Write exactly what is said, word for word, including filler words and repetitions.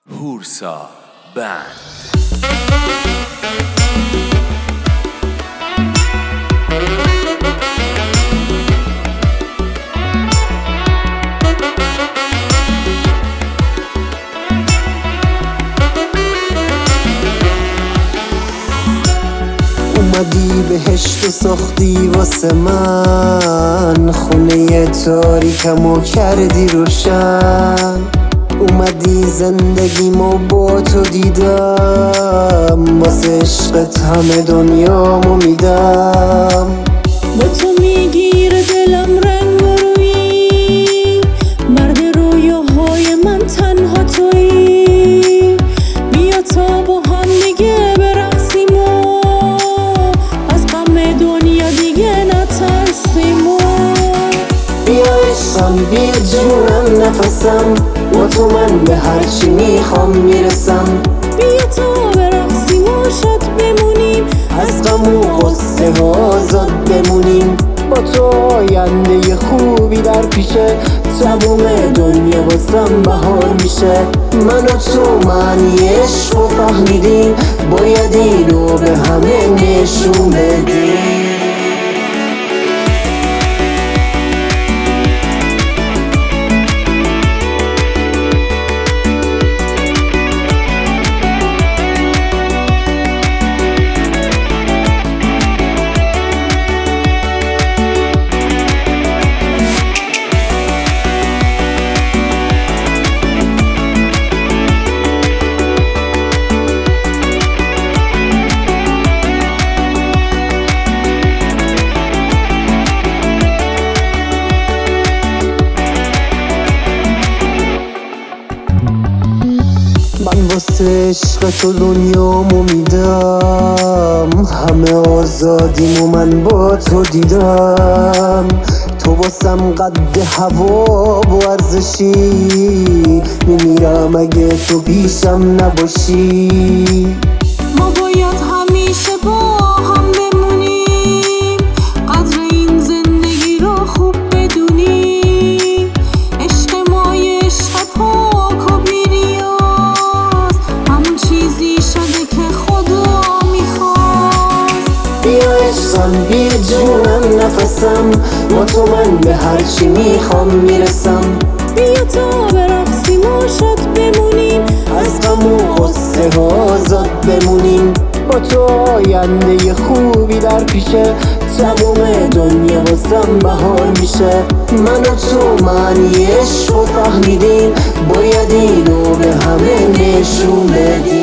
هورسا بند. اومدی بهشت و ساختی واسه من، خونه تاریکم و کردی روشن. اومدی زندگیمو با تو دیدم، واسه عشقت همه دنیامو میدم. با تو میگیره دلم رنگ و رویی، مرد رویاهای من تنها تویی. بیا تا با هم دیگه برقصیم و از غم دنیا دیگه نترسیم. و بیا عشقم، بیا جونم، نفسم، با تو من به هرچی میخوام میرسم. بیا تا برقصیم و شاد بمونیم، از غم و غصه ها آزاد بمونیم. با تو آینده خوبی در پیشه، تموم دنیا واسم بهار میشه. من و تو معنی عشق رو فهمیدیم، باید اینو به همه نشون بدیم. من واسه عشق تو دنیامو میدم، همه آزادیمو من با تو دیدم. تو واسم قد هوا و ارزشی، میمیرم اگه تو پیشم نباشی. ما باید همیشه با هم بمونیم، قدر این زندگی رو خوب بدونیم. عشق ما یه عشق پاک و بی‌ریاست، همون چیزی شده که خدا میخواست. بیا عشقم، بیا جونم، نفسم، با تو من به هرچی میخوام میرسم. بیا تا برقصیم و شاد بمونیم، از غم و غصه ها آزاد بمونیم. با تو آینده خوبی در پیشه، تموم دنیا واسم بهار میشه. من و تو معنی عشق رو فهمیدیم، باید اینو به همه نشون بدیم.